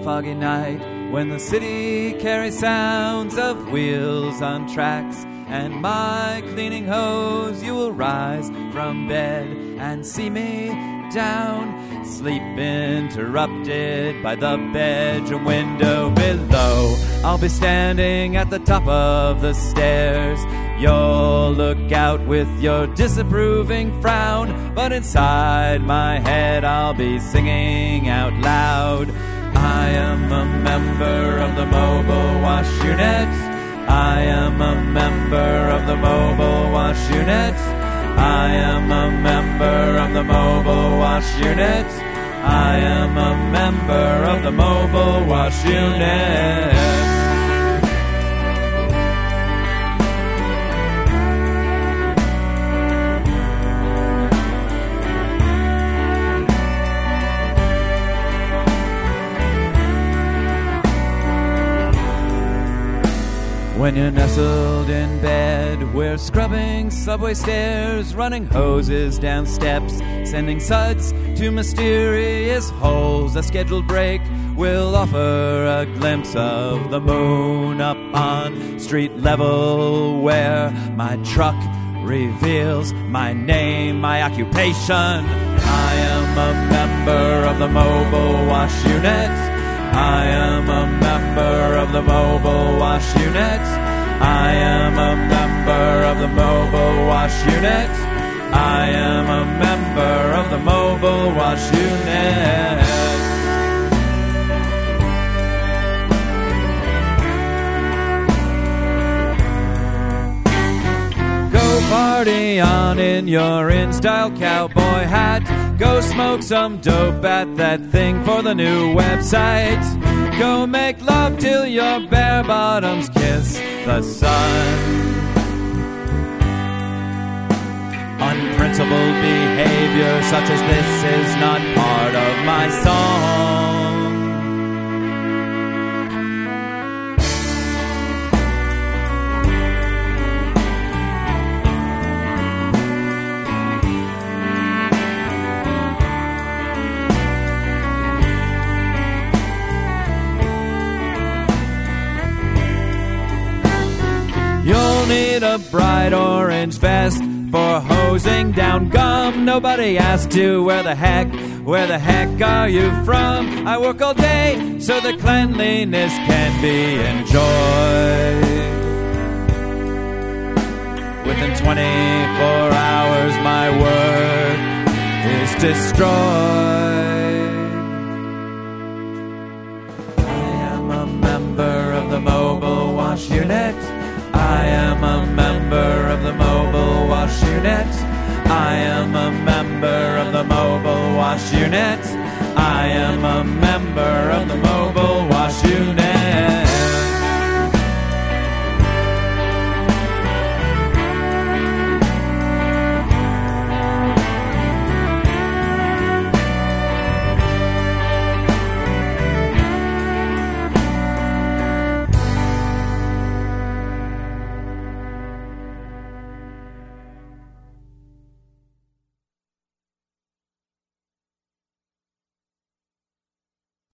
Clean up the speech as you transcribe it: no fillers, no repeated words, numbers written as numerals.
foggy night, when the city carries sounds of wheels on tracks and my cleaning hose, you will rise from bed and see me down, sleep interrupted by the bedroom window below. I'll be standing at the top of the stairs. You'll look out with your disapproving frown, but inside my head I'll be singing out loud. I am a member of the mobile wash unit. I am a member of the mobile wash unit. I am a member of the mobile wash unit. I am a member of the mobile wash unit. When you're nestled in bed, we're scrubbing subway stairs, running hoses down steps, sending suds to mysterious holes. A scheduled break will offer a glimpse of the moon up on street level, where my truck reveals my name, my occupation. I am a member of the mobile wash unit. I am a member of the mobile wash unit. I am a member of the mobile wash unit. I am a member of the mobile wash unit. Go party on in your in-style cowboy hat. Go smoke some dope at that thing for the new website. Go make love till your bare bottoms kiss the sun. Unprincipled behavior such as this is not part of my song. You'll need a bright orange vest for hosing down gum. Nobody asked you where the heck are you from? I work all day so the cleanliness can be enjoyed. Within 24 hours my work is destroyed. I am a member of the mobile wash unit. I am a member of the mobile wash unit. I am a member of the mobile wash unit. I am a member of the mobile wash unit.